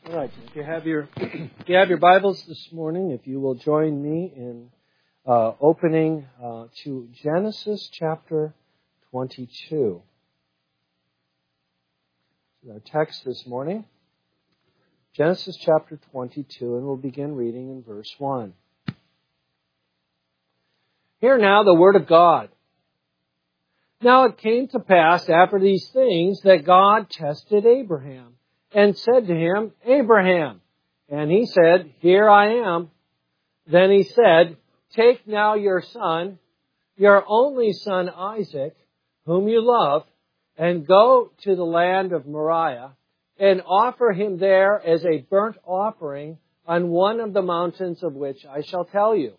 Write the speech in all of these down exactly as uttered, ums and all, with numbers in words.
All right. If you have your if you have your Bibles this morning, if you will join me in uh, opening uh, to Genesis chapter twenty-two. Our text this morning, Genesis chapter twenty-two, and we'll begin reading in verse one. Hear now the word of God. Now it came to pass after these things that God tested Abraham and said to him, Abraham. And he said, Here I am. Then he said, Take now your son, your only son Isaac, whom you love, and go to the land of Moriah, and offer him there as a burnt offering on one of the mountains of which I shall tell you.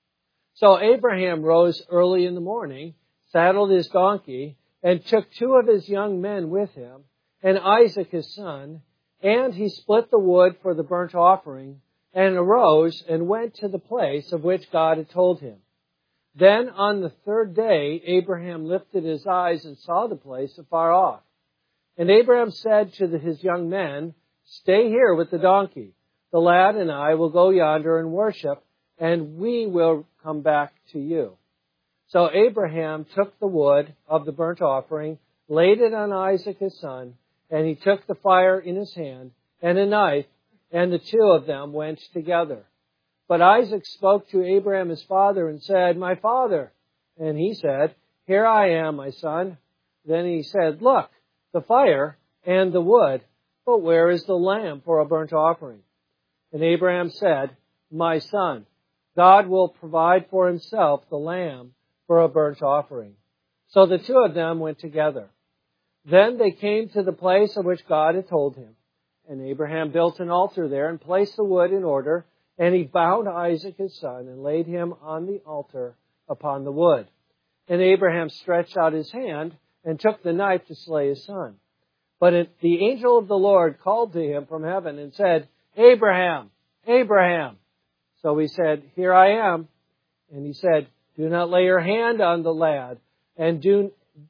So Abraham rose early in the morning, saddled his donkey, and took two of his young men with him, and Isaac his son, and he split the wood for the burnt offering, and arose and went to the place of which God had told him. Then on the third day Abraham lifted his eyes and saw the place afar off. And Abraham said to the, his young men, Stay here with the donkey. The lad and I will go yonder and worship, and we will come back to you. So Abraham took the wood of the burnt offering, laid it on Isaac his son, and he took the fire in his hand and a knife, and the two of them went together. But Isaac spoke to Abraham his father and said, My father. And he said, Here I am, my son. Then he said, Look, the fire and the wood, but where is the lamb for a burnt offering? And Abraham said, My son, God will provide for himself the lamb for a burnt offering. So the two of them went together. Then they came to the place of which God had told him. And Abraham built an altar there and placed the wood in order, and he bound Isaac his son and laid him on the altar upon the wood. And Abraham stretched out his hand and took the knife to slay his son. But it, the angel of the Lord called to him from heaven and said, Abraham, Abraham. So he said, Here I am. And he said, Do not lay your hand on the lad, and do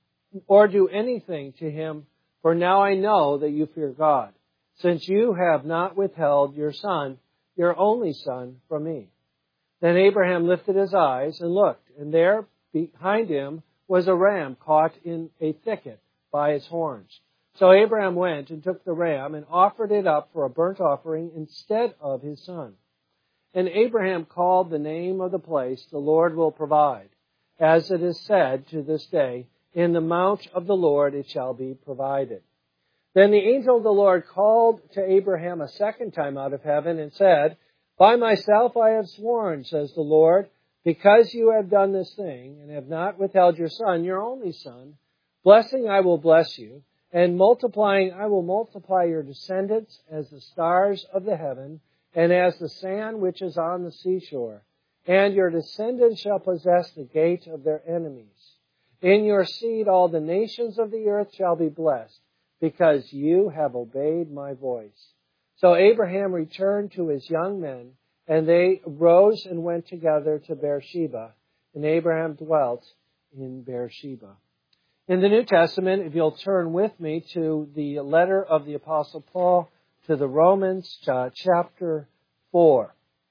or do anything to him, for now I know that you fear God, since you have not withheld your son, your only son, from me. Then Abraham lifted his eyes and looked, and there behind him was a ram caught in a thicket by its horns. So Abraham went and took the ram and offered it up for a burnt offering instead of his son. And Abraham called the name of the place, The Lord Will Provide. As it is said to this day, In the mount of the Lord it shall be provided. Then the angel of the Lord called to Abraham a second time out of heaven and said, By myself I have sworn, says the Lord, because you have done this thing and have not withheld your son, your only son, blessing I will bless you, and multiplying I will multiply your descendants as the stars of the heaven, and as the sand which is on the seashore. And your descendants shall possess the gate of their enemies. In your seed all the nations of the earth shall be blessed, because you have obeyed my voice. So Abraham returned to his young men, and they rose and went together to Beersheba, and Abraham dwelt in Beersheba. In the New Testament, if you'll turn with me to the letter of the Apostle Paul to the Romans, uh, chapter four.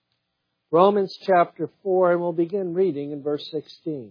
Romans chapter four, and we'll begin reading in verse sixteen.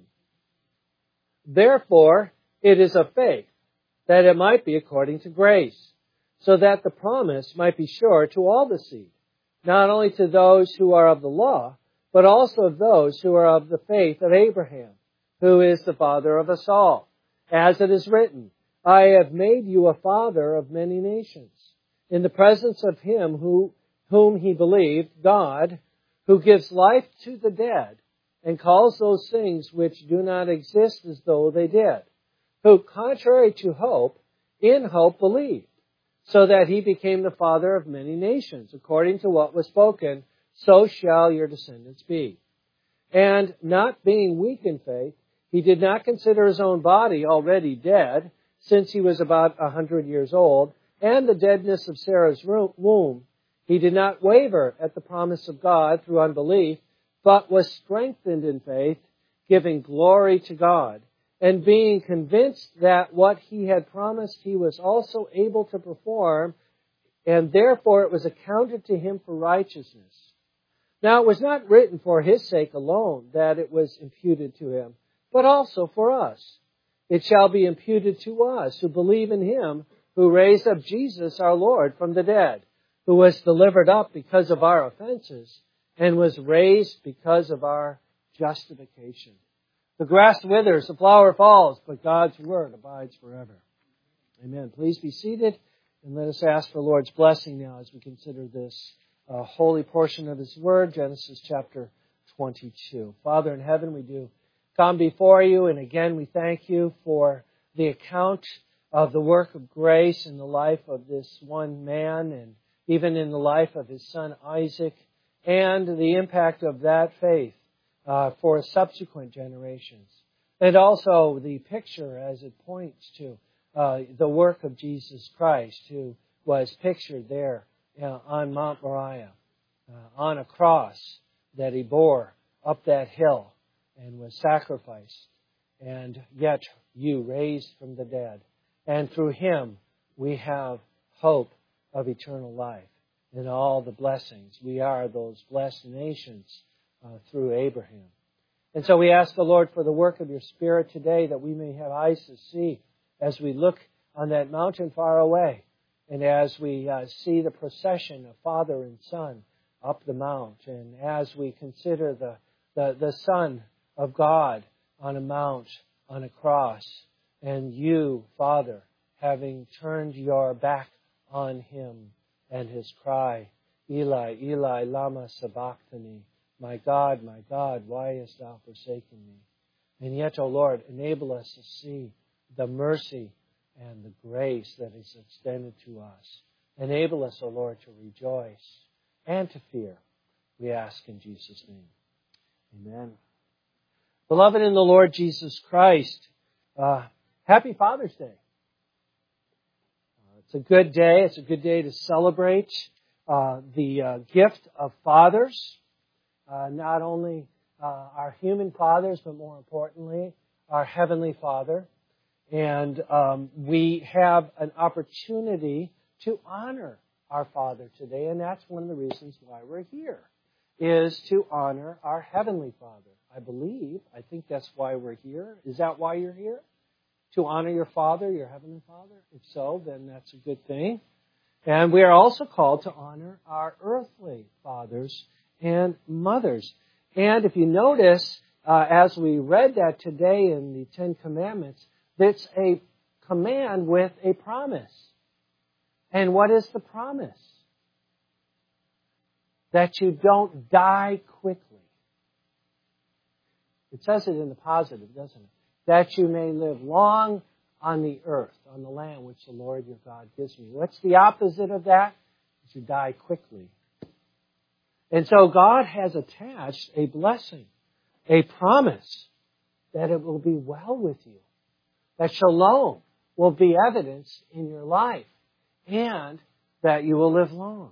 Therefore, it is of faith, that it might be according to grace, so that the promise might be sure to all the seed, not only to those who are of the law, but also of those who are of the faith of Abraham, who is the father of us all. As it is written, I have made you a father of many nations, in the presence of him who, whom he believed, God, who gives life to the dead, and calls those things which do not exist as though they did, who, contrary to hope, in hope believed, so that he became the father of many nations, according to what was spoken, so shall your descendants be. And not being weak in faith, he did not consider his own body already dead, since he was about a hundred years old, and the deadness of Sarah's womb. He did not waver at the promise of God through unbelief, but was strengthened in faith, giving glory to God, and being convinced that what he had promised he was also able to perform, and therefore it was accounted to him for righteousness. Now it was not written for his sake alone that it was imputed to him, but also for us. It shall be imputed to us who believe in him who raised up Jesus our Lord from the dead, who was delivered up because of our offenses and was raised because of our justification. The grass withers, the flower falls, but God's word abides forever. Amen. Please be seated and let us ask for the Lord's blessing now as we consider this uh, holy portion of His Word, Genesis chapter twenty-two. Father in heaven, we do come before you, and again we thank you for the account of the work of grace in the life of this one man and even in the life of his son Isaac, and the impact of that faith uh, for subsequent generations. And also the picture as it points to uh, the work of Jesus Christ, who was pictured there uh, on Mount Moriah, uh, on a cross that He bore up that hill and was sacrificed, and yet you raised from the dead. And through Him we have hope of eternal life and all the blessings. We are those blessed nations uh, through Abraham. And so we ask the Lord for the work of your Spirit today, that we may have eyes to see as we look on that mountain far away, and as we uh, see the procession of Father and Son up the mount, and as we consider the, the, the Son of God on a mount, on a cross, and you, Father, having turned your back on Him and His cry, Eli, Eli, lama sabachthani, my God, my God, why hast thou forsaken me? And yet, O Lord, enable us to see the mercy and the grace that is extended to us. Enable us, O Lord, to rejoice and to fear. We ask in Jesus' name. Amen. Beloved in the Lord Jesus Christ, uh, happy Father's Day. Uh, it's a good day. It's a good day to celebrate uh, the uh, gift of fathers. Uh, not only uh, our human fathers, but more importantly, our Heavenly Father. And um, we have an opportunity to honor our Father today, and that's one of the reasons why we're here, is to honor our Heavenly Father. I believe, I think that's why we're here. Is that why you're here? To honor your Father, your Heavenly Father? If so, then that's a good thing. And we are also called to honor our earthly fathers and mothers. And if you notice, uh, as we read that today in the Ten Commandments, it's a command with a promise. And what is the promise? That you don't die quickly. It says it in the positive, doesn't it? That you may live long on the earth, on the land which the Lord your God gives me. What's the opposite of that? That you die quickly. And so God has attached a blessing, a promise that it will be well with you. That shalom will be evidenced in your life, and that you will live long.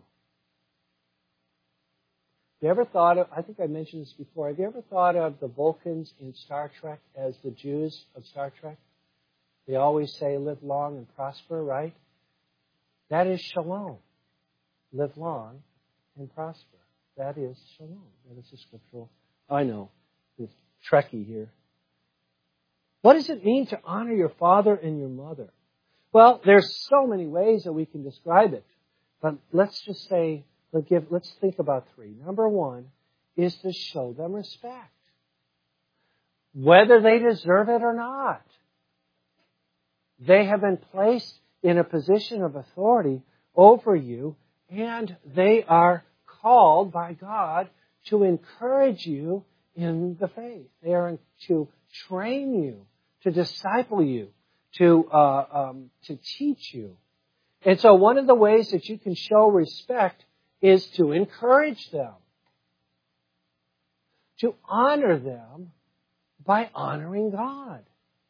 Have you ever thought of, I think I mentioned this before, have you ever thought of the Vulcans in Star Trek as the Jews of Star Trek? They always say live long and prosper, right? That is shalom. Live long and prosper. That is shalom. That is the scriptural. I know, it's Trekkie here. What does it mean to honor your father and your mother? Well, there's so many ways that we can describe it. But let's just say, let's, give, let's think about three. Number one is to show them respect. Whether they deserve it or not. They have been placed in a position of authority over you, and they are called by God to encourage you in the faith. They are to train you, to disciple you, to uh, um, to teach you. And so one of the ways that you can show respect is to encourage them, to honor them by honoring God,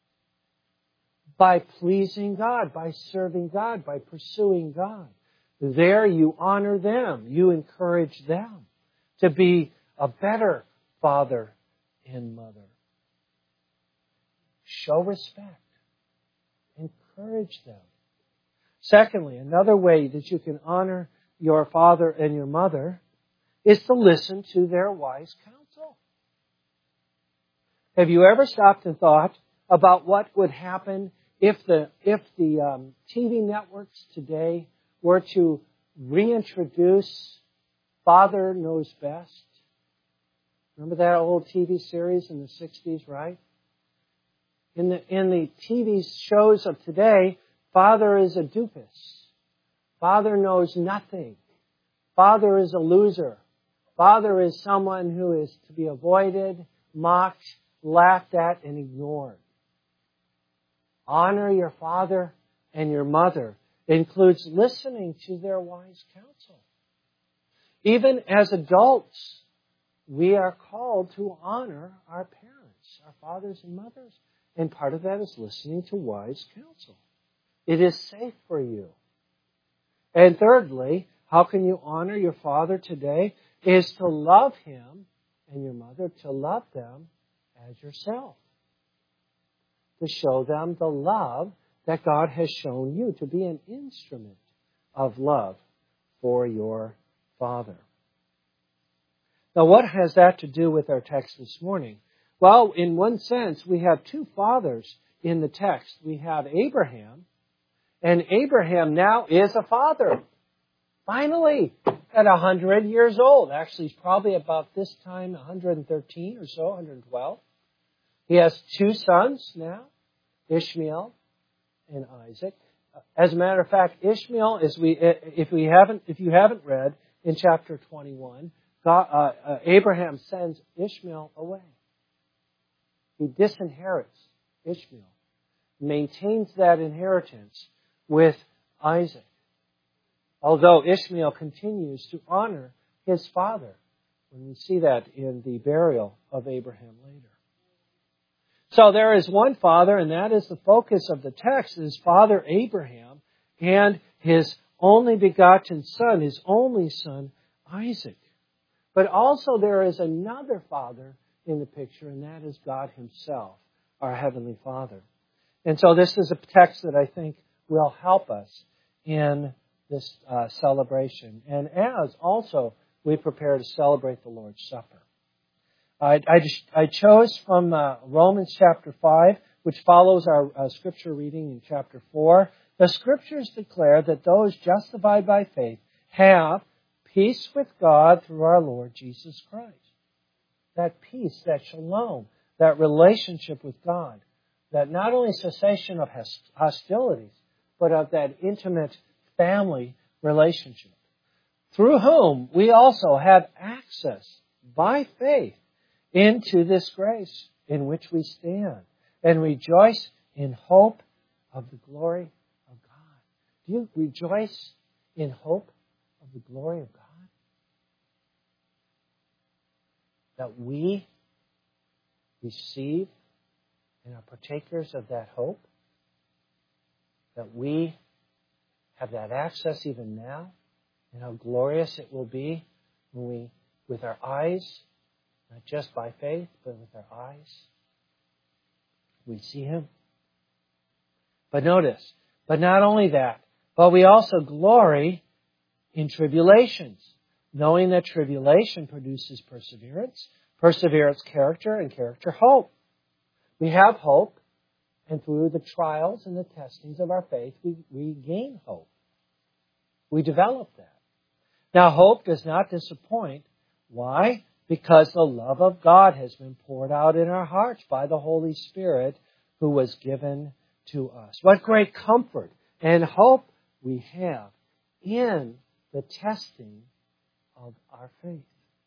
by pleasing God, by serving God, by pursuing God. There you honor them. You encourage them to be a better father and mother. Show respect. Encourage them. Secondly, another way that you can honor your father and your mother is to listen to their wise counsel. Have you ever stopped and thought about what would happen if the if the um, T V networks today were to reintroduce Father Knows Best? Remember that old T V series in the sixties, right? In the in the T V shows of today, Father is a doofus. Father knows nothing. Father is a loser. Father is someone who is to be avoided, mocked, laughed at, and ignored. Honor your father and your mother includes listening to their wise counsel. Even as adults, we are called to honor our parents, our fathers and mothers. And part of that is listening to wise counsel. It is safe for you. And thirdly, how can you honor your father today? Is to love him and your mother, to love them as yourself. To show them the love that God has shown you, to be an instrument of love for your father. Now, what has that to do with our text this morning? Well, in one sense, we have two fathers in the text. We have Abraham, and Abraham now is a father. Finally, at one hundred years old. Actually, he's probably about this time one hundred thirteen or so, one hundred twelve. He has two sons now, Ishmael and Isaac. As a matter of fact, Ishmael, is we if we haven't if you haven't read in chapter twenty-one, God, uh, uh, Abraham sends Ishmael away. He disinherits Ishmael, maintains that inheritance with Isaac. Although Ishmael continues to honor his father, when we see that in the burial of Abraham later. So there is one father, and that is the focus of the text, is Father Abraham and his only begotten son, his only son, Isaac. But also there is another father in the picture, and that is God himself, our Heavenly Father. And so this is a text that I think will help us in this uh, celebration, and as also we prepare to celebrate the Lord's Supper. I, I, just, I chose from uh, Romans chapter five, which follows our uh, scripture reading in chapter four. The scriptures declare that those justified by faith have peace with God through our Lord Jesus Christ. That peace, that shalom, that relationship with God, that not only cessation of hostilities, but of that intimate family relationship, through whom we also have access by faith into this grace in which we stand and rejoice in hope of the glory of God. Do you rejoice in hope of the glory of God? That we receive and are partakers of that hope? That we have that access even now, and how glorious it will be when we, with our eyes, not just by faith, but with our eyes, we see Him. But notice, but not only that, but we also glory in tribulations, knowing that tribulation produces perseverance, perseverance character, and character hope. We have hope, and through the trials and the testings of our faith, we, we gain hope. We develop that. Now, hope does not disappoint. Why? Because the love of God has been poured out in our hearts by the Holy Spirit who was given to us. What great comfort and hope we have in the testing of our faith.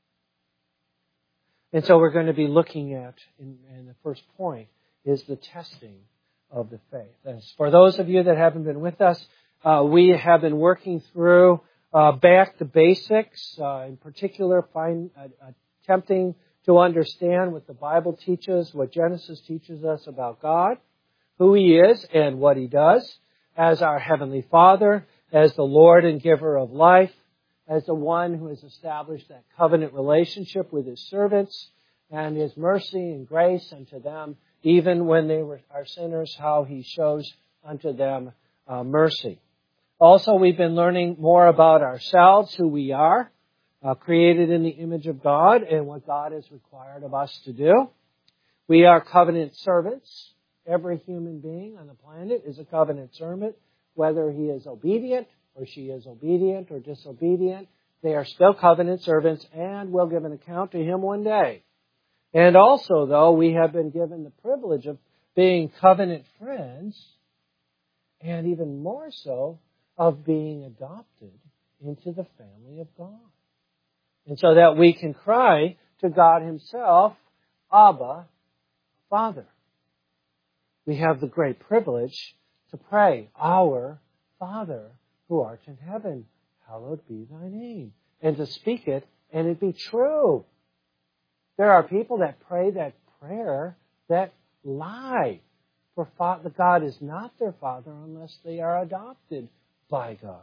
And so we're going to be looking at, in, in the first point, is the testing of the faith. As for those of you that haven't been with us, uh, we have been working through uh, back to basics, uh, in particular, find, uh, attempting to understand what the Bible teaches, what Genesis teaches us about God, who He is and what He does, as our Heavenly Father, as the Lord and giver of life, as the one who has established that covenant relationship with His servants, and His mercy and grace unto them, even when they were are sinners, how He shows unto them uh, mercy. Also, we've been learning more about ourselves, who we are, uh, created in the image of God, and what God has required of us to do. We are covenant servants. Every human being on the planet is a covenant servant, whether he is obedient or she is obedient or disobedient. They are still covenant servants and will give an account to Him one day. And also, though, we have been given the privilege of being covenant friends, and even more so, of being adopted into the family of God. And so that we can cry to God Himself, Abba, Father. We have the great privilege to pray, Our Father, who art in heaven, hallowed be thy name. And to speak it, and it be true. There are people that pray that prayer that lie. For God is not their Father unless they are adopted by God.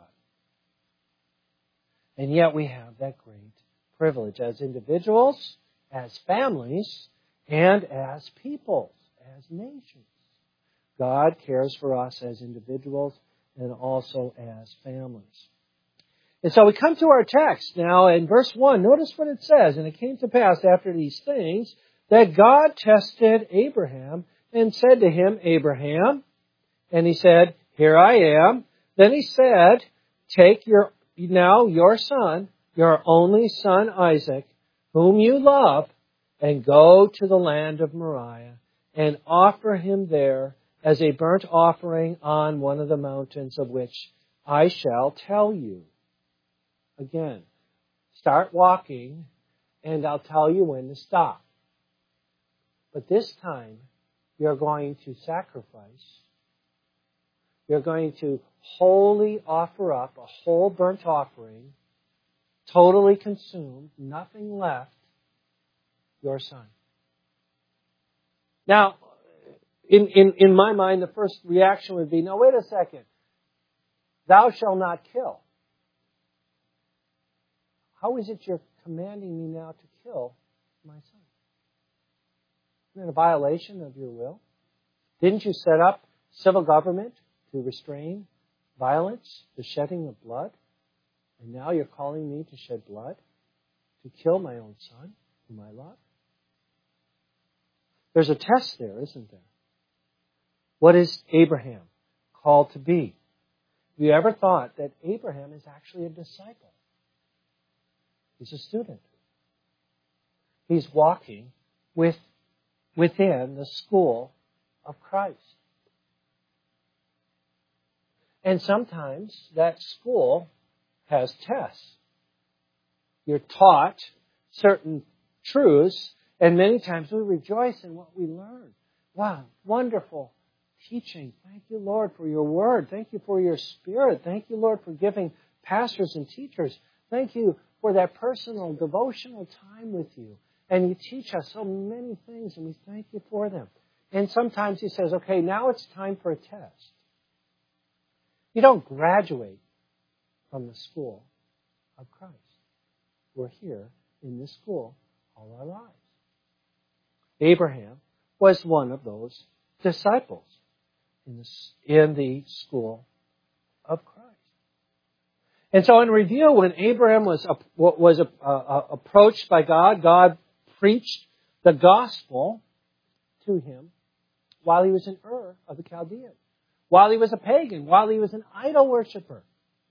And yet we have that great privilege as individuals, as families, and as peoples, as nations. God cares for us as individuals and also as families. And so we come to our text now in verse one. Notice what it says. And it came to pass after these things that God tested Abraham and said to him, Abraham. And he said, Here I am. Then he said, Take your now your son, your only son Isaac, whom you love, and go to the land of Moriah and offer him there as a burnt offering on one of the mountains of which I shall tell you. Again, start walking and I'll tell you when to stop. But this time, you're going to sacrifice. You're going to wholly offer up a whole burnt offering, totally consumed, nothing left, your son. Now, in, in, in my mind, the first reaction would be, no, wait a second. Thou shalt not kill. How is it you're commanding me now to kill my son? Isn't it a violation of your will? Didn't you set up civil government to restrain violence, the shedding of blood? And now you're calling me to shed blood, to kill my own son, whom I love? There's a test there, isn't there? What is Abraham called to be? Have you ever thought that Abraham is actually a disciple? He's a student. He's walking with, within the school of Christ. And sometimes that school has tests. You're taught certain truths, and many times we rejoice in what we learn. Wow, wonderful teaching. Thank you, Lord, for your word. Thank you for your spirit. Thank you, Lord, for giving pastors and teachers. Thank you for that personal, devotional time with you. And you teach us so many things, and we thank you for them. And sometimes He says, okay, now it's time for a test. You don't graduate from the school of Christ. We're here in this school all our lives. Abraham was one of those disciples in the, in the school of Christ. And so in review, when Abraham was, was uh, approached by God, God preached the gospel to him while he was in Ur of the Chaldeans, while he was a pagan, while he was an idol worshiper,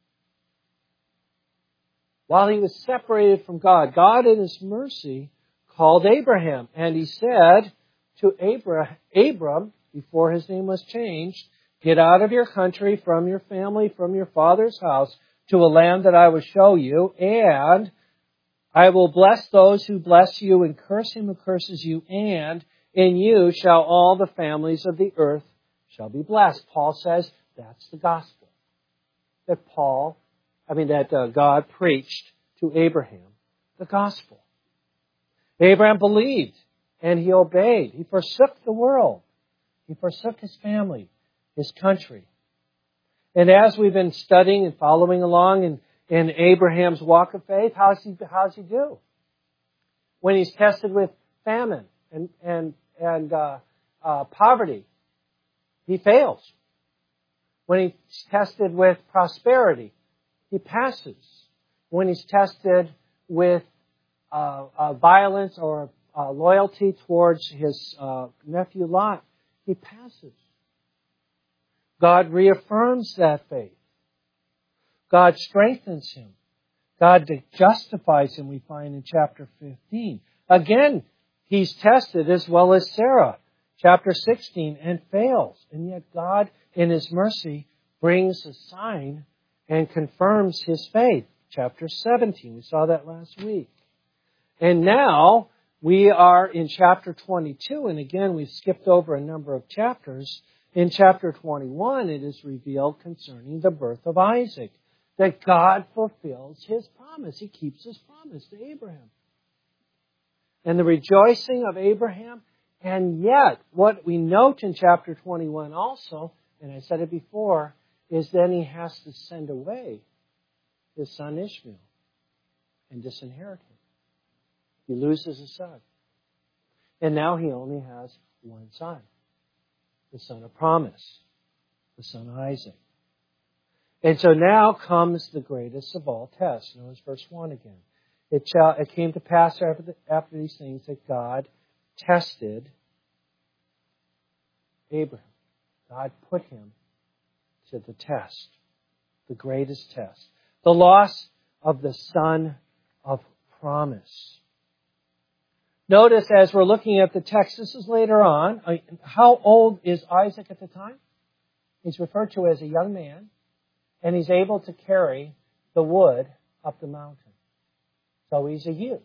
while he was separated from God. God in His mercy called Abraham, and He said to Abra- Abram, before his name was changed, get out of your country, from your family, from your father's house, to a land that I will show you, and I will bless those who bless you, and curse him who curses you, and in you shall all the families of the earth shall be blessed. Paul says that's the gospel that Paul, I mean that uh, God preached to Abraham, the gospel. Abraham believed and he obeyed. He forsook the world. He forsook his family, his country. And as we've been studying and following along in, in Abraham's walk of faith, how's he, how's he do? When he's tested with famine and, and, and uh, uh, poverty, he fails. When he's tested with prosperity, he passes. When he's tested with uh, uh, violence or uh, loyalty towards his uh, nephew Lot, he passes. God reaffirms that faith. God strengthens him. God justifies him, we find in chapter fifteen. Again, he's tested as well as Sarah. Chapter sixteen, and fails. And yet God, in His mercy, brings a sign and confirms his faith. Chapter seventeen, we saw that last week. And now we are in chapter twenty-two, and again we've skipped over a number of chapters. In chapter twenty-one, it is revealed concerning the birth of Isaac, that God fulfills His promise. He keeps His promise to Abraham. And the rejoicing of Abraham. And yet, what we note in chapter twenty-one also, and I said it before, is then he has to send away his son Ishmael and disinherit him. He loses a son. And now he only has one son, the son of promise, the son of Isaac. And so now comes the greatest of all tests. Notice verse one again. It, shall, it came to pass after, the, after these things that God tested Abraham. God put him to the test, the greatest test. The loss of the son of promise. Notice as we're looking at the text, this is later on. How old is Isaac at the time? He's referred to as a young man, and he's able to carry the wood up the mountain. So he's a youth.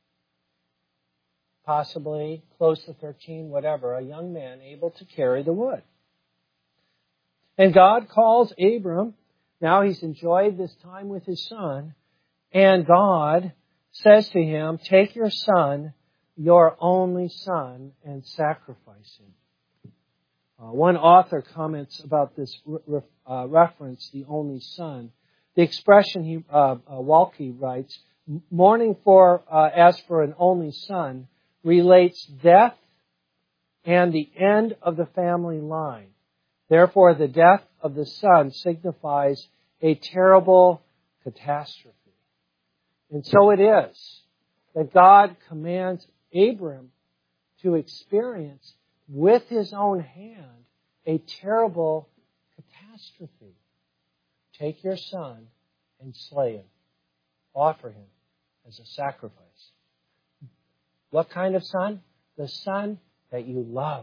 Possibly close to thirteen, whatever, a young man able to carry the wood. And God calls Abram. Now he's enjoyed this time with his son. And God says to him, take your son, your only son, and sacrifice him. Uh, one author comments about this re- uh, reference, the only son. The expression, he, uh, uh, Walke writes, mourning for, uh, as for an only son, relates death and the end of the family line. Therefore, the death of the son signifies a terrible catastrophe. And so it is that God commands Abram to experience with his own hand a terrible catastrophe. Take your son and slay him. Offer him as a sacrifice. What kind of son? The son that you love.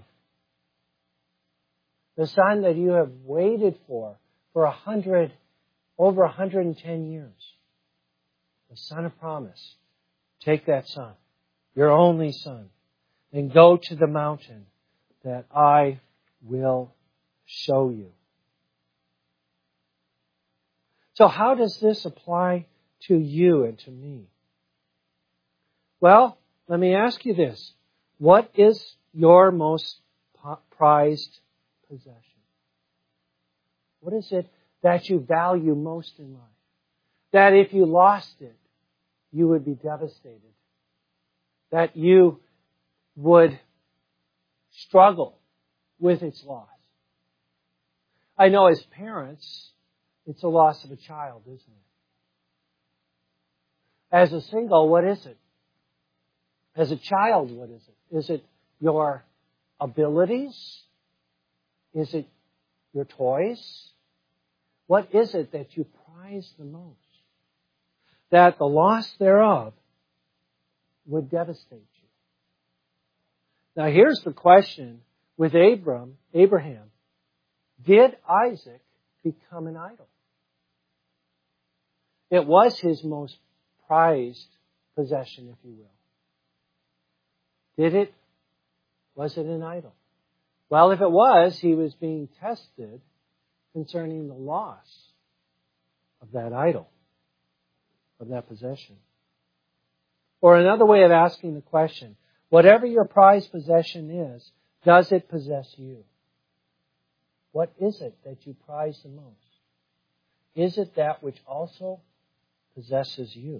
The son that you have waited for for a hundred, over a hundred and ten years. The son of promise. Take that son, your only son, and go to the mountain that I will show you. So how does this apply to you and to me? Well, let me ask you this. What is your most prized possession? What is it that you value most in life? That if you lost it, you would be devastated. That you would struggle with its loss. I know as parents, it's a loss of a child, isn't it? As a single, what is it? As a child, what is it? Is it your abilities? Is it your toys? What is it that you prize the most? That the loss thereof would devastate you. Now here's the question with Abram, Abraham. Did Isaac become an idol? It was his most prized possession, if you will. Did it? Was it an idol? Well, if it was, he was being tested concerning the loss of that idol, of that possession. Or another way of asking the question, whatever your prized possession is, does it possess you? What is it that you prize the most? Is it that which also possesses you?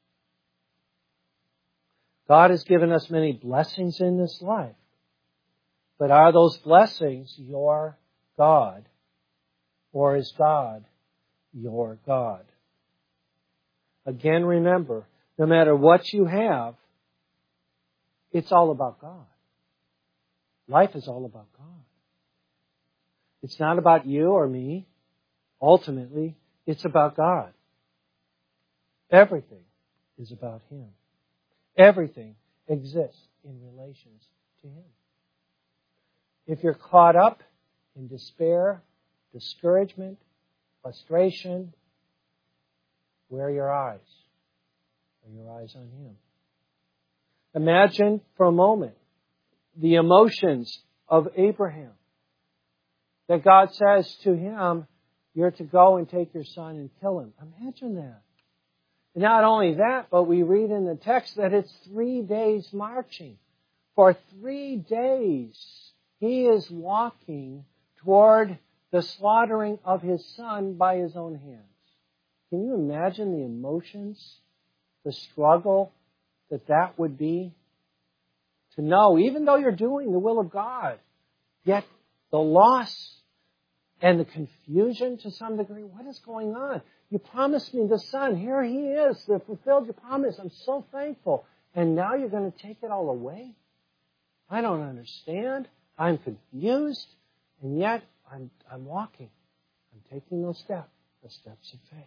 God has given us many blessings in this life. But are those blessings your God Or is God your God? Again, remember, no matter what you have, it's all about God. Life is all about God. It's not about you or me. Ultimately, it's about God. Everything is about Him. Everything exists in relations to Him. If you're caught up in despair, discouragement, frustration, where are your eyes? Are your eyes on Him? Imagine for a moment the emotions of Abraham. That God says to him, you're to go and take your son and kill him. Imagine that. And not only that, but we read in the text that it's three days marching. For three days, he is walking toward the slaughtering of his son by his own hands. Can you imagine the emotions, the struggle that that would be? To know, even though you're doing the will of God, yet the loss and the confusion to some degree, what is going on? You promised me the son. Here he is. You fulfilled your promise. I'm so thankful. And now you're going to take it all away? I don't understand. I'm confused. And yet I'm, I'm walking. I'm taking those steps, the steps of faith.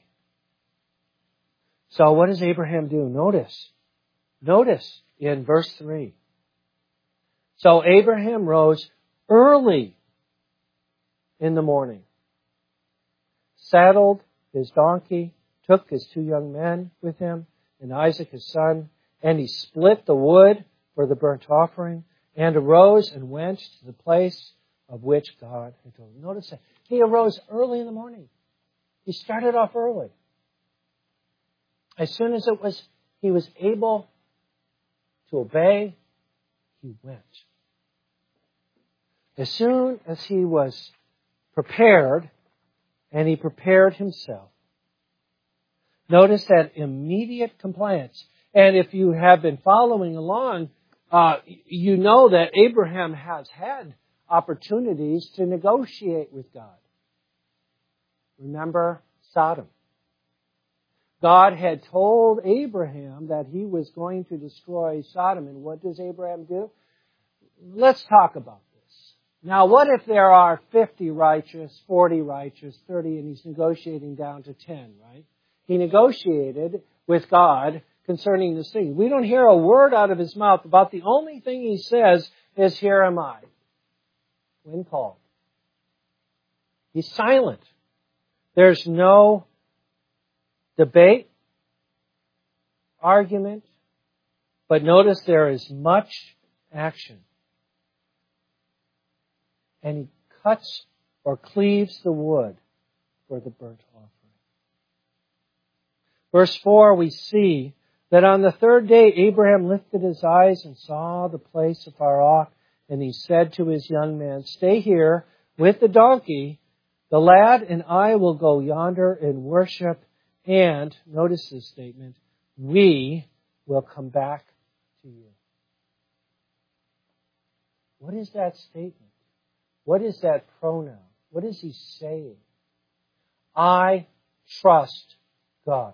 So what does Abraham do? Notice. Notice in verse three. So Abraham rose early in the morning, saddled his donkey, took his two young men with him, and Isaac his son, and he split the wood for the burnt offering, and arose and went to the place of which God had told him. Notice that. He arose early in the morning. He started off early. As soon as it was he was able to obey, he went. As soon as he was prepared, and he prepared himself, notice that immediate compliance. And if you have been following along, uh, you know that Abraham has had opportunities to negotiate with God. Remember Sodom. God had told Abraham that he was going to destroy Sodom. And what does Abraham do? Let's talk about this. Now, what if there are fifty righteous, forty righteous, thirty, and he's negotiating down to ten, right? He negotiated with God concerning this thing. We don't hear a word out of his mouth about the only thing he says is, here am I, when called. He's silent. There's no debate, argument, but notice there is much action. And he cuts or cleaves the wood for the burnt offering. Verse four, we see that on the third day Abraham lifted his eyes and saw the place afar off, and he said to his young man, stay here with the donkey. The lad and I will go yonder and worship. And, notice this statement, we will come back to you. What is that statement? What is that pronoun? What is he saying? I trust God.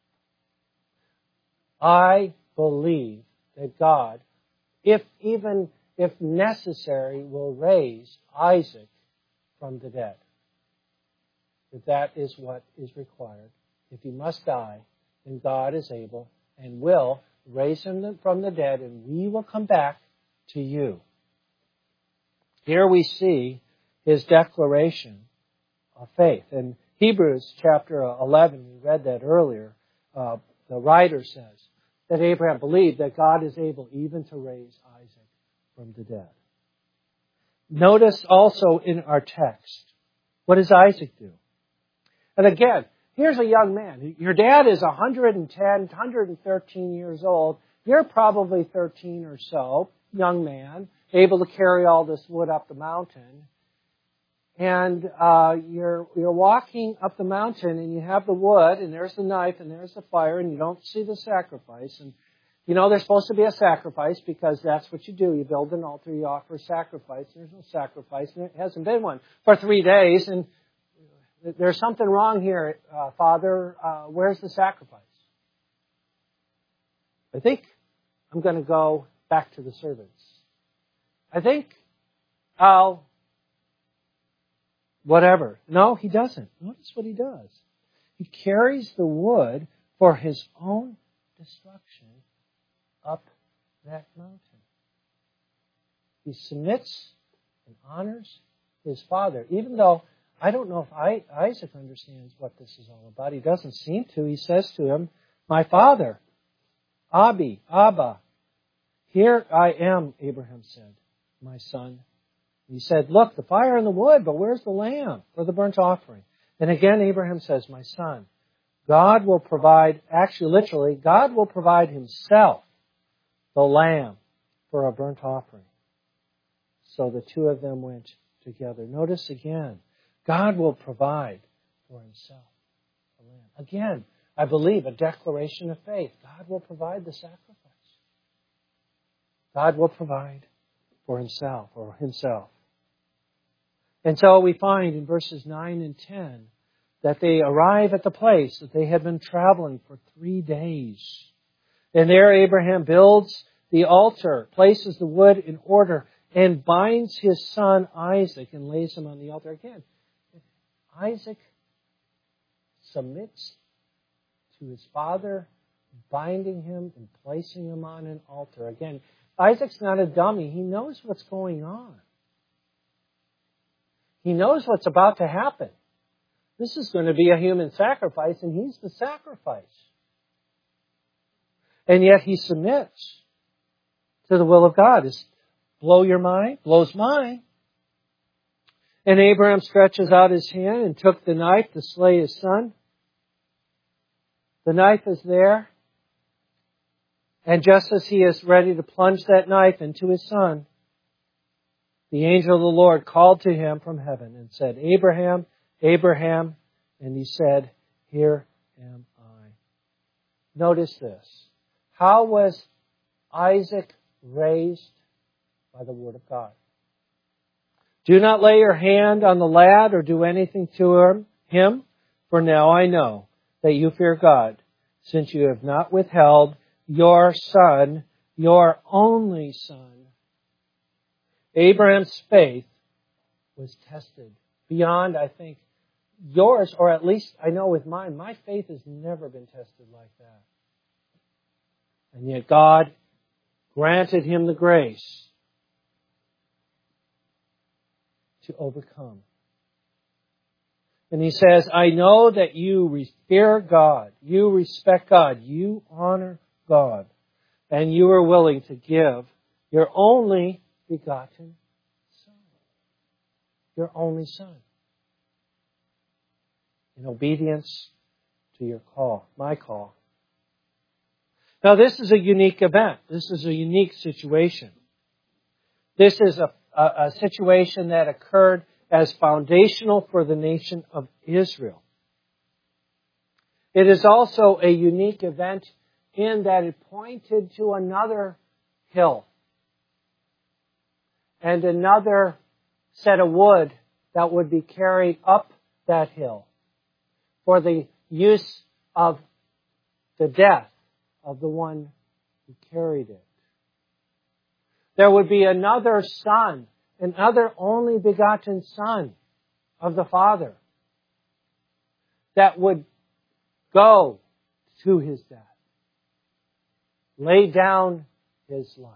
I believe that God, if even if necessary, will raise Isaac from the dead. That that is what is required. If he must die, then God is able and will raise him from the dead, and we will come back to you. Here we see his declaration of faith. In Hebrews chapter eleven, we read that earlier, uh, the writer says that Abraham believed that God is able even to raise Isaac from the dead. Notice also in our text, what does Isaac do? And again, here's a young man. Your dad is one hundred ten, one hundred thirteen years old. You're probably thirteen or so, young man, able to carry all this wood up the mountain. And uh, you're you're walking up the mountain, and you have the wood, and there's the knife, and there's the fire, and you don't see the sacrifice. And you know there's supposed to be a sacrifice because that's what you do. You build an altar, you offer a sacrifice. There's no sacrifice, and there hasn't been one for three days. And there's something wrong here, uh, Father. Uh, where's the sacrifice? I think I'm going to go back to the servants. I think I'll... whatever. No, he doesn't. Notice what he does. He carries the wood for his own destruction up that mountain. He submits and honors his father, even though I don't know if I, Isaac understands what this is all about. He doesn't seem to. He says to him, my father, Abi, Abba, here I am, Abraham said, my son. He said, look, the fire and the wood, but where's the lamb for the burnt offering? And again, Abraham says, my son, God will provide, actually literally, God will provide himself the lamb for a burnt offering. So the two of them went together. Notice again, God will provide for himself the lamb. Again, I believe a declaration of faith. God will provide the sacrifice. God will provide for himself or himself. And so we find in verses nine and ten that they arrive at the place that they had been traveling for three days. And there Abraham builds the altar, places the wood in order, and binds his son Isaac and lays him on the altar. Again, Isaac submits to his father, binding him and placing him on an altar. Again, Isaac's not a dummy. He knows what's going on. He knows what's about to happen. This is going to be a human sacrifice, and he's the sacrifice. And yet he submits to the will of God. Does it blow your mind? Blows mine. And Abraham stretches out his hand and took the knife to slay his son. The knife is there. And just as he is ready to plunge that knife into his son, the angel of the Lord called to him from heaven and said, Abraham, Abraham. And he said, here am I. Notice this. How was Isaac raised? By the word of God. Do not lay your hand on the lad or do anything to him, for now I know that you fear God, since you have not withheld your son, your only son. Abraham's faith was tested beyond, I think, yours, or at least I know with mine. My faith has never been tested like that. And yet God granted him the grace to overcome. And he says, I know that you fear God, you respect God, you honor God, and you are willing to give your only begotten son. Your only son. In obedience to your call, my call. Now this is a unique event. This is a unique situation. This is a, a, a situation that occurred as foundational for the nation of Israel. It is also a unique event in that it pointed to another hill and another set of wood that would be carried up that hill for the use of the death of the one who carried it. There would be another son, another only begotten son of the Father that would go to his death, lay down his life,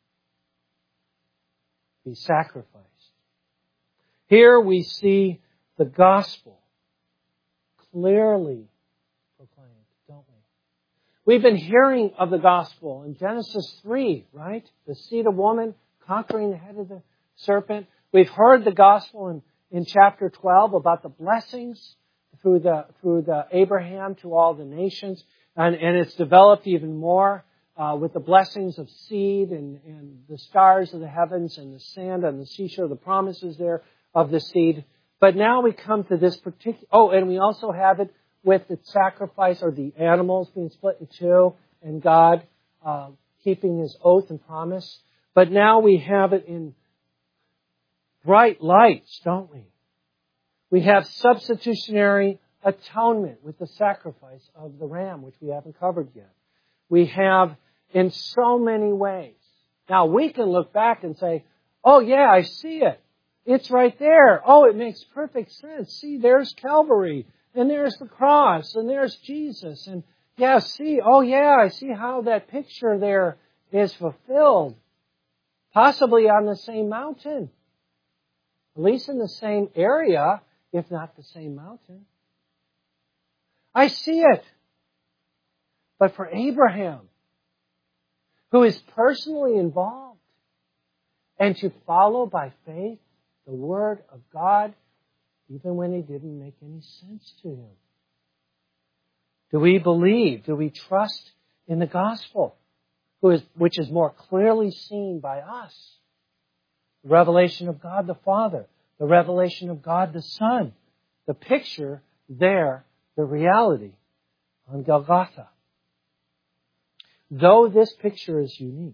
be sacrificed. Here we see the gospel clearly proclaimed, don't we? We've been hearing of the gospel in Genesis three, right? The seed of woman conquering the head of the serpent. We've heard the gospel in, in chapter twelve about the blessings through the through the Abraham to all the nations. And, and it's developed even more uh, with the blessings of seed and, and the stars of the heavens and the sand on the seashore, the promises there of the seed. But now we come to this particular... Oh, and we also have it with the sacrifice or the animals being split in two and God uh, keeping his oath and promise. But now we have it in bright lights, don't we? We have substitutionary atonement with the sacrifice of the ram, which we haven't covered yet. We have in so many ways. Now, we can look back and say, oh, yeah, I see it. It's right there. Oh, it makes perfect sense. See, there's Calvary, and there's the cross, and there's Jesus. And, yeah, see, oh, yeah, I see how that picture there is fulfilled. Possibly on the same mountain. At least in the same area, if not the same mountain. I see it. But for Abraham, who is personally involved, and to follow by faith the Word of God, even when it didn't make any sense to him. Do we believe, do we trust in the gospel, who is, which is more clearly seen by us? The revelation of God the Father, the revelation of God the Son, the picture there, the reality on Golgotha. Though this picture is unique,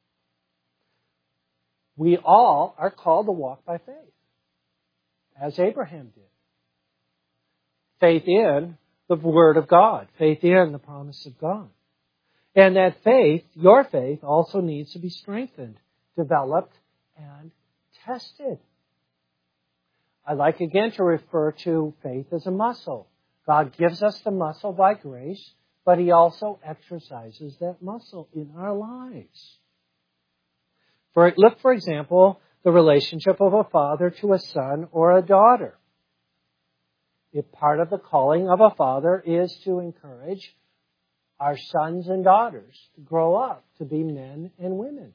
we all are called to walk by faith, as Abraham did. Faith in the Word of God, faith in the promise of God. And that faith, your faith, also needs to be strengthened, developed, and tested. I like again to refer to faith as a muscle. God gives us the muscle by grace, but He also exercises that muscle in our lives. For, look, for example, the relationship of a father to a son or a daughter. If part of the calling of a father is to encourage our sons and daughters to grow up to be men and women.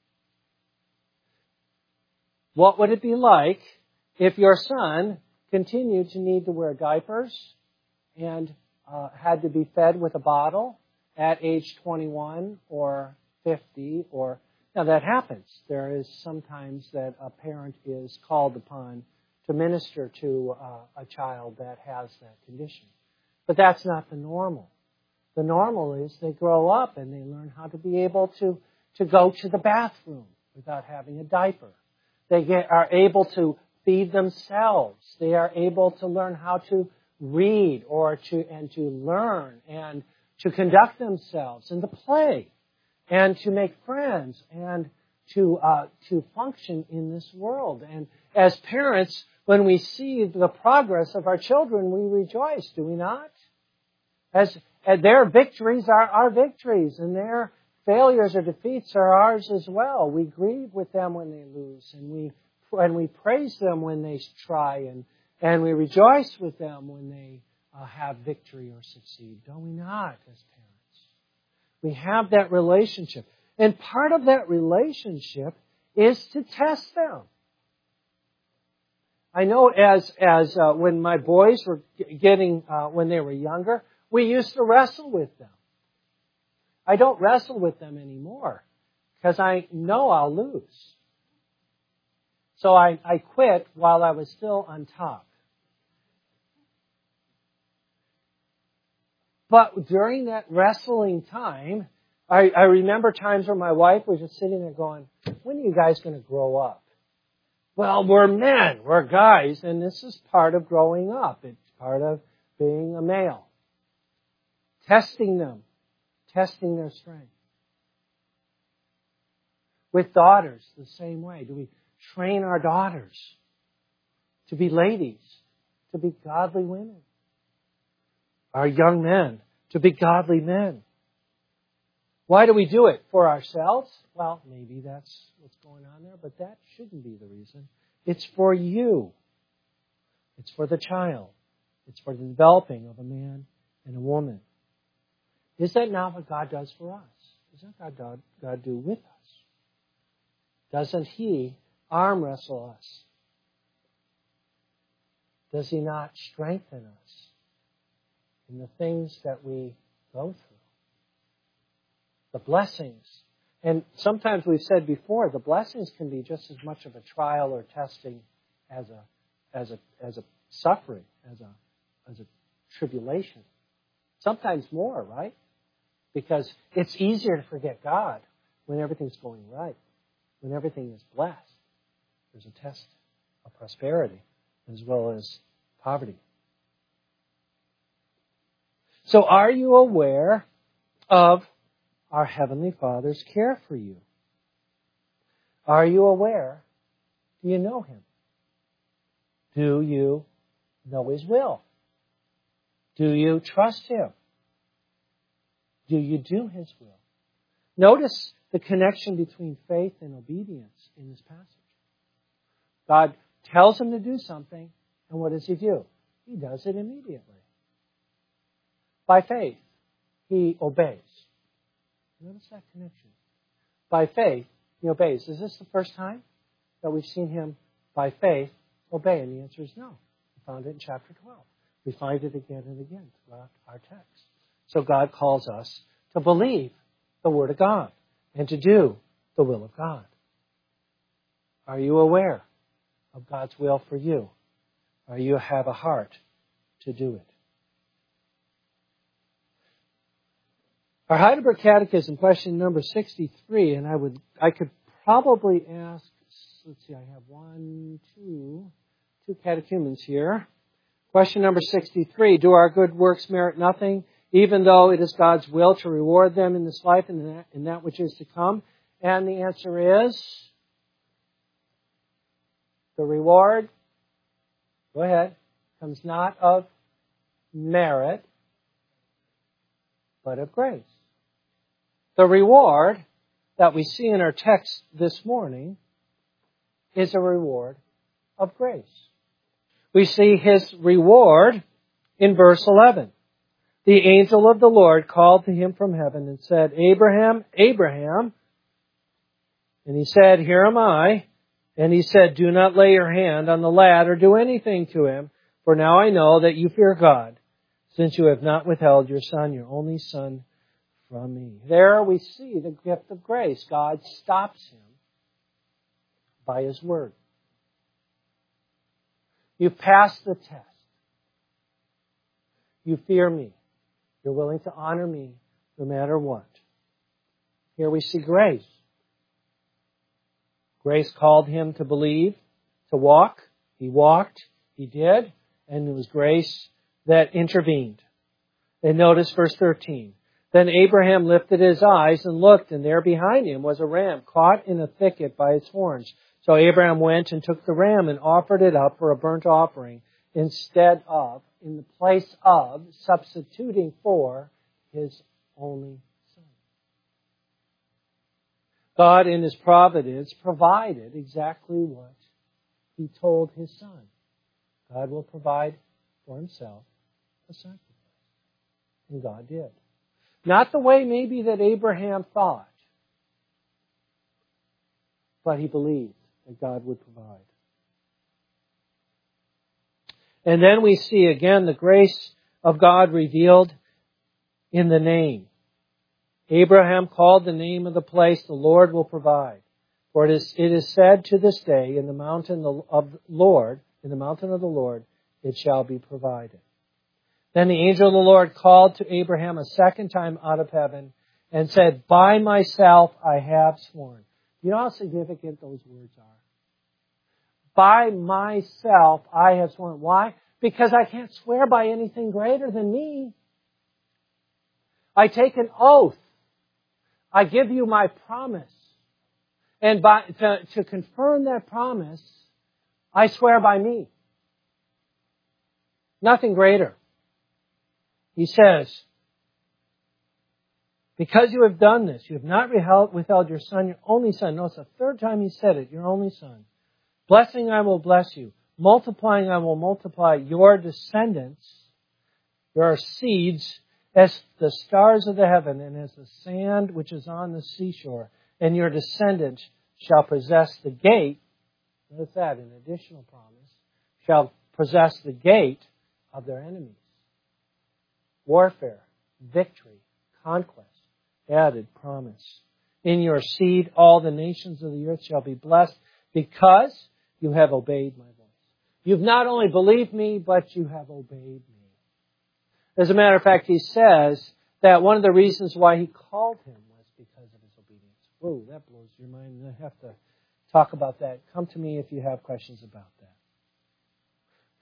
What would it be like if your son continued to need to wear diapers and uh, had to be fed with a bottle at age twenty-one or fifty? Or now that happens. There is sometimes that a parent is called upon to minister to uh, a child that has that condition. But that's not the normal. The normal is they grow up and they learn how to be able to, to go to the bathroom without having a diaper. They get, are able to feed themselves. They are able to learn how to read or to and to learn and to conduct themselves and to play and to make friends and to uh, to function in this world. And as parents, when we see the progress of our children, we rejoice, do we not? As, as their victories are our victories, and their failures or defeats are ours as well. We grieve with them when they lose, and we and we praise them when they try, and and we rejoice with them when they uh, have victory or succeed. Don't we not, as parents? We have that relationship, and part of that relationship is to test them. I know as as uh, when my boys were getting uh, when they were younger, we used to wrestle with them. I don't wrestle with them anymore because I know I'll lose. So I, I quit while I was still on top. But during that wrestling time, I, I remember times where my wife was just sitting there going, when are you guys going to grow up? Well, we're men, we're guys, and this is part of growing up. It's part of being a male. Testing them, testing their strength. With daughters, the same way. Do we train our daughters to be ladies, to be godly women? Our young men to be godly men. Why do we do it? For ourselves? Well, maybe that's what's going on there, but that shouldn't be the reason. It's for you. It's for the child. It's for the developing of a man and a woman. Is that not what God does for us? Does that God, God do with us? Doesn't He arm wrestle us? Does He not strengthen us in the things that we go through? The blessings. And sometimes we've said before, the blessings can be just as much of a trial or testing as a as a as a suffering, as a as a tribulation. Sometimes more, right? Because it's easier to forget God when everything's going right, when everything is blessed. There's a test of prosperity as well as Poverty. So are you aware of our Heavenly Father's care for you? Are you aware? Do you know Him? Do you know His will? Do you trust Him? Do you do His will? Notice the connection between faith and obedience in this passage. God tells him to do something, and what does He do? He does it immediately. By faith, he obeys. Notice that connection. By faith, he obeys. Is this the first time that we've seen him, by faith, obey? And the answer is no. We found it in chapter twelve. We find it again and again throughout our text. So God calls us to believe the Word of God and to do the will of God. Are you aware of God's will for you? Or you have a heart to do it? Our Heidelberg Catechism, question number sixty-three, and I would, I could probably ask, let's see, I have one, two, two catechumens here. Question number sixty-three, do our good works merit nothing, even though it is God's will to reward them in this life and in that, in that which is to come? And the answer is, the reward, go ahead, comes not of merit, but of grace. The reward that we see in our text this morning is a reward of grace. We see His reward in verse eleven. The angel of the Lord called to him from heaven and said, Abraham, Abraham. And he said, Here am I. And he said, Do not lay your hand on the lad or do anything to him, for now I know that you fear God, since you have not withheld your son, your only son, from me. There we see the gift of grace. God stops him by His word. You pass the test. You fear me. You're willing to honor me no matter what. Here we see grace. Grace called him to believe, to walk. He walked. He did. And it was grace that intervened. And notice verse thirteen. Then Abraham lifted his eyes and looked, and there behind him was a ram caught in a thicket by its horns. So Abraham went and took the ram and offered it up for a burnt offering instead of, in the place of, substituting for his only son. God in His providence provided exactly what He told His Son. God will provide for Himself a sacrifice. And God did. Not the way maybe that Abraham thought, but he believed that God would provide. And then we see again the grace of God revealed in the name. Abraham called the name of the place, the Lord will provide. For it is, it is said to this day, in the mountain of the Lord, in the mountain of the Lord, it shall be provided. Then the angel of the Lord called to Abraham a second time out of heaven and said, By myself I have sworn. You know how significant those words are? By myself I have sworn. Why? Because I can't swear by anything greater than me. I take an oath. I give you my promise. And by, to, to confirm that promise, I swear by me. Nothing greater. He says, because you have done this, you have not withheld your son, your only son. Notice the third time he said it, your only son. Blessing I will bless you. Multiplying I will multiply your descendants, your seeds, as the stars of the heaven and as the sand which is on the seashore. And your descendants shall possess the gate. Notice that, an additional promise. Shall possess the gate of their enemies. Warfare, victory, conquest, added promise. In your seed all the nations of the earth shall be blessed because you have obeyed my voice. You've not only believed me, but you have obeyed me. As a matter of fact, he says that one of the reasons why he called him was because of his obedience. Whoa, that blows your mind. I have to talk about that. Come to me if you have questions about that.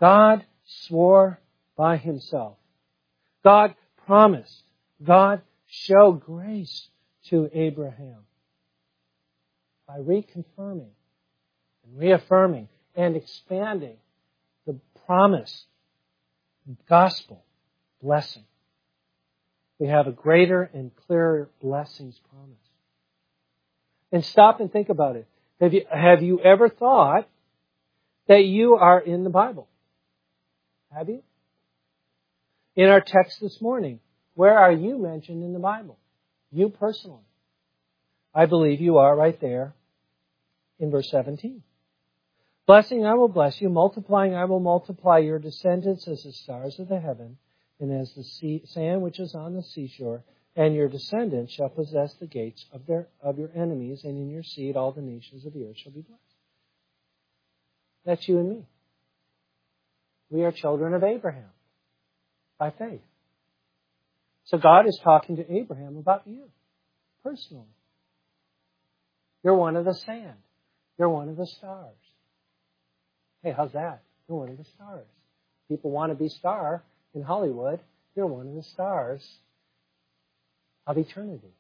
God swore by Himself. God promised. God showed grace to Abraham by reconfirming and reaffirming and expanding the promise, gospel, blessing. We have a greater and clearer blessings promise. And stop and think about it. Have you, have you ever thought that you are in the Bible? Have you? In our text this morning, where are you mentioned in the Bible? You personally. I believe you are right there in verse seventeen. Blessing, I will bless you. Multiplying, I will multiply your descendants as the stars of the heaven and as the sea, sand which is on the seashore. And your descendants shall possess the gates of their of your enemies, and in your seed all the nations of the earth shall be blessed. That's you and me. We are children of Abraham by faith. So God is talking to Abraham about you, personally. You're one of the sand. You're one of the stars. Hey, how's that? You're one of the stars. People want to be star in Hollywood. You're one of the stars of eternity.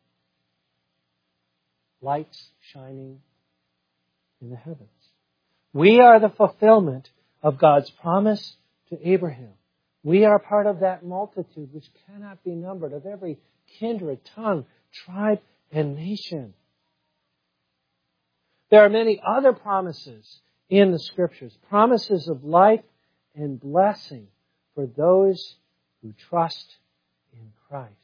Lights shining in the heavens. We are the fulfillment of God's promise to Abraham. We are part of that multitude which cannot be numbered, of every kindred, tongue, tribe, and nation. There are many other promises in the Scriptures, promises of life and blessing for those who trust in Christ.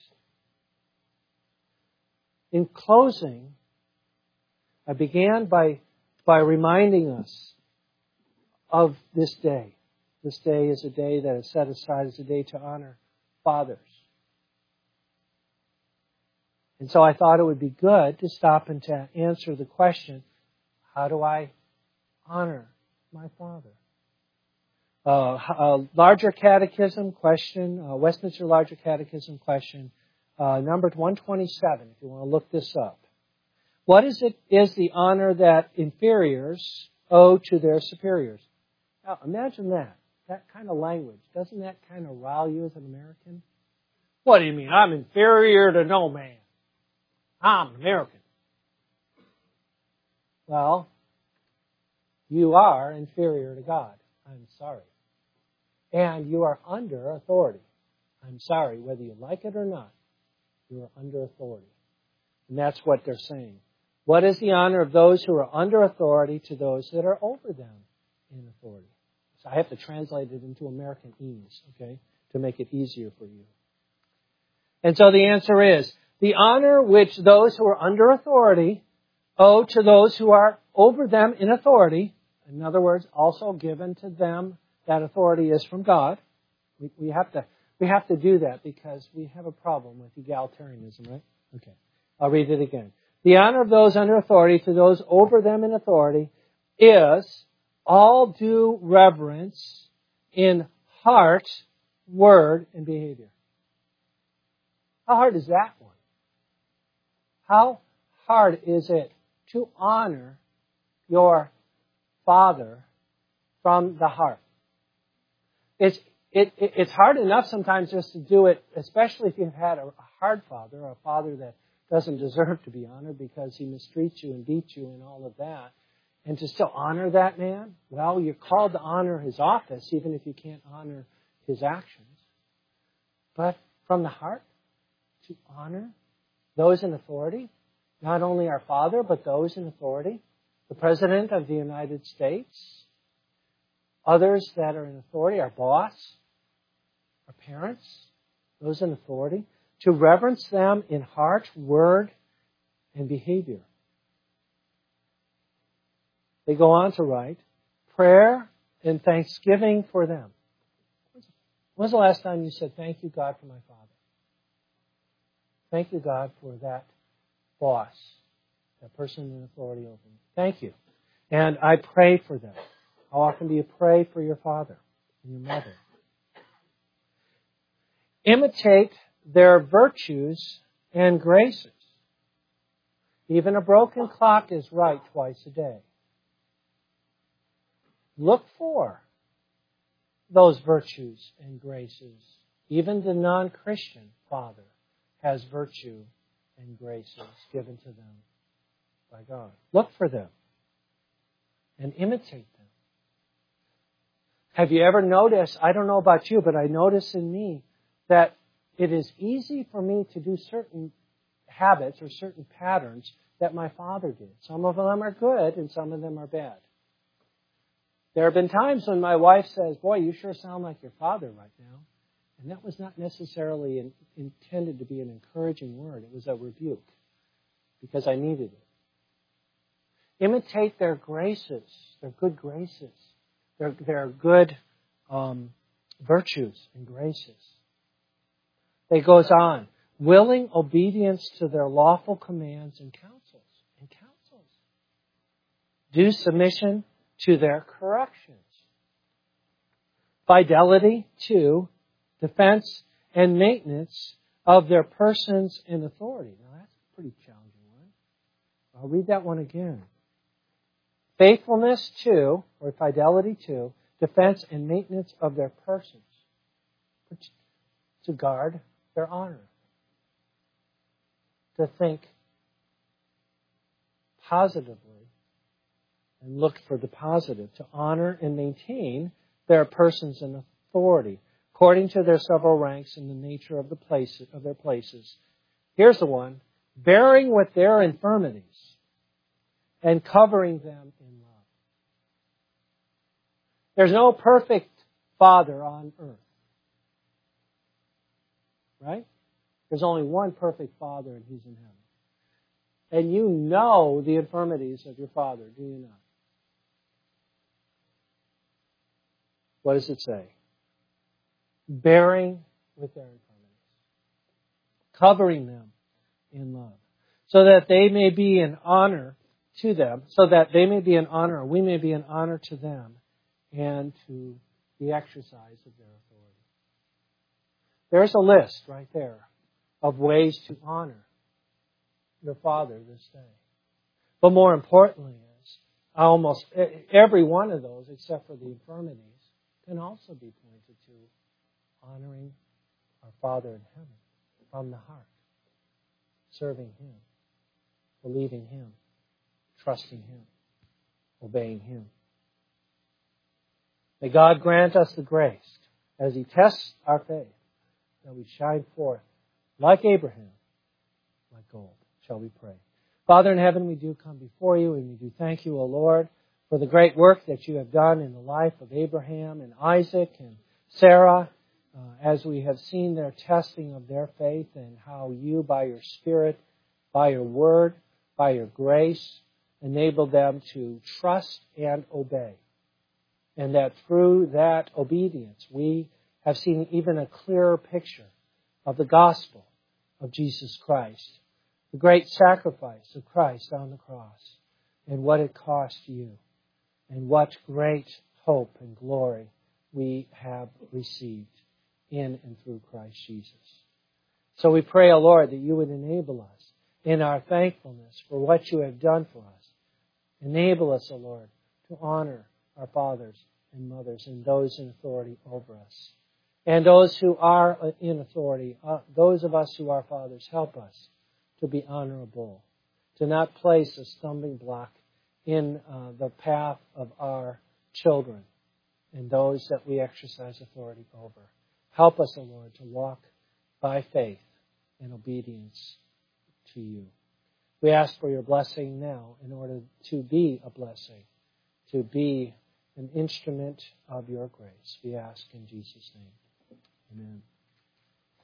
In closing, I began by, by reminding us of this day. This day is a day that is set aside as a day to honor fathers. And so I thought it would be good to stop and to answer the question, how do I honor my father? Uh, a larger catechism question, uh, Westminster Larger Catechism question, uh, number one twenty-seven, if you want to look this up. What is it is the honor that inferiors owe to their superiors? Now, imagine that. That kind of language. Doesn't that kind of rile you as an American? What do you mean? I'm inferior to no man. I'm American. Well, you are inferior to God. I'm sorry. And you are under authority. I'm sorry, whether you like it or not, you are under authority. And that's what they're saying. What is the honor of those who are under authority to those that are over them in authority? So I have to translate it into American ease, okay, to make it easier for you. And so the answer is, the honor which those who are under authority owe to those who are over them in authority, in other words, also given to them, that authority is from God. We, we have to we have to do that because we have a problem with egalitarianism, right? Okay, I'll read it again. The honor of those under authority to those over them in authority is all due reverence in heart, word, and behavior. How hard is that one? How hard is it to honor your father from the heart? It's it, it, it's hard enough sometimes just to do it, especially if you've had a, a hard father, or a father that doesn't deserve to be honored because he mistreats you and beats you and all of that. And to still honor that man? Well, you're called to honor his office, even if you can't honor his actions. But from the heart, to honor those in authority, not only our father, but those in authority, the President of the United States, others that are in authority, our boss, our parents, those in authority, to reverence them in heart, word, and behavior. They go on to write, prayer and thanksgiving for them. When was the last time you said, thank you, God, for my father? Thank you, God, for that boss, that person in authority over me. Thank you. And I pray for them. How often do you pray for your father and your mother? Imitate their virtues and graces. Even a broken clock is right twice a day. Look for those virtues and graces. Even the non-Christian father has virtue and graces given to them by God. Look for them and imitate them. Have you ever noticed, I don't know about you, but I notice in me that it is easy for me to do certain habits or certain patterns that my father did. Some of them are good and some of them are bad. There have been times when my wife says, boy, you sure sound like your father right now. And that was not necessarily in, intended to be an encouraging word. It was a rebuke because I needed it. Imitate their graces, their good graces, their, their good um, virtues and graces. It goes on. Willing obedience to their lawful commands and counsels. And counsels. Due submission to their corrections. Fidelity to defense and maintenance of their persons and authority. Now that's a pretty challenging one. I'll read that one again. Faithfulness to, or fidelity to, defense and maintenance of their persons. To guard their honor. To think positively and look for the positive. To honor and maintain their persons and authority according to their several ranks and the nature of the places of their places. Here's the one: bearing with their infirmities and covering them in love. There's no perfect father on earth. Right? There's only one perfect father, and He's in heaven. And you know the infirmities of your father, do you not? What does it say? Bearing with their infirmities. Covering them in love. So that they may be an honor to them. So that they may be an honor, or we may be an honor to them and to the exercise of their authority. There's a list right there of ways to honor your father this day. But more importantly is, almost every one of those, except for the infirmities, can also be pointed to honoring our Father in heaven from the heart, serving Him, believing Him, trusting Him, obeying Him. May God grant us the grace, as He tests our faith, that we shine forth like Abraham, like gold. Shall we pray? Father in heaven, we do come before you and we do thank you, O Lord, for the great work that you have done in the life of Abraham and Isaac and Sarah, uh, as we have seen their testing of their faith and how you, by your Spirit, by your word, by your grace, enabled them to trust and obey. And that through that obedience, we have seen even a clearer picture of the gospel of Jesus Christ, the great sacrifice of Christ on the cross, and what it cost you, and what great hope and glory we have received in and through Christ Jesus. So we pray, O Lord, that you would enable us in our thankfulness for what you have done for us. Enable us, O Lord, to honor our fathers and mothers and those in authority over us. And those who are in authority, uh, those of us who are fathers, help us to be honorable, to not place a stumbling block in uh, the path of our children and those that we exercise authority over. Help us, O Lord, to walk by faith and obedience to you. We ask for your blessing now in order to be a blessing, to be an instrument of your grace. We ask in Jesus' name. Amen.